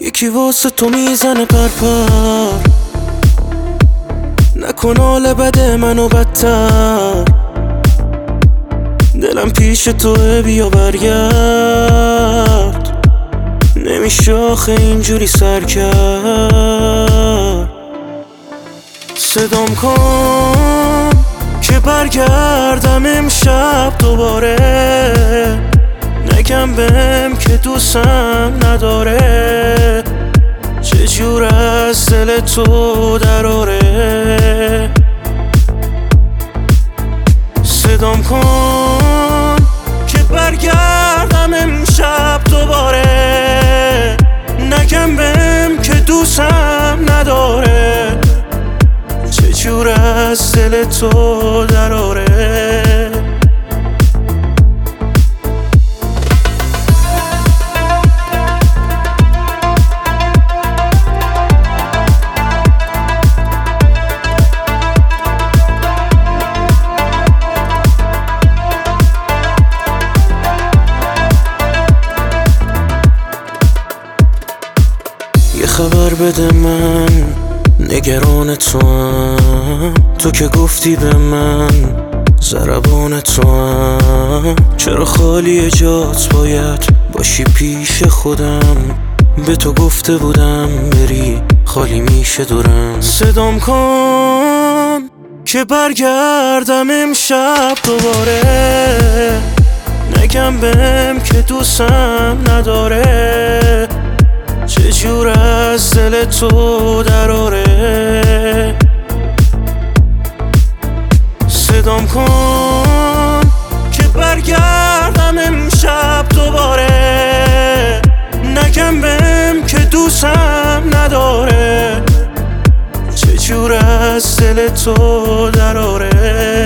یکی واسه تو میزنه پرپر، نکن حال بده منو بدتر. دلم پیش توه بیا برگرد، نمیشه آخه اینجوری سر کرد. صدام کن که برگردم امشب دوباره، نگم بهم که دوستم نداره. چجور از دل تو دراره. صدام کن که برگردم امشب دوباره، نگم بهم که دوستم نداره. چجور از دل تو دراره. یه خبر بده من نگران توام، تو که گفتی به من ضربان توام. چرا خالی جات باید باشی پیش خودم، به تو گفته بودم بری خالی میشه دورم. صدام کن که برگردم امشب دوباره، نگم بهم که دوستم نداره. چجور از دل تو دراره. صدام کن که برگردم امشب دوباره، نگم بهم که دوستم نداره. چجور از دل تو دراره.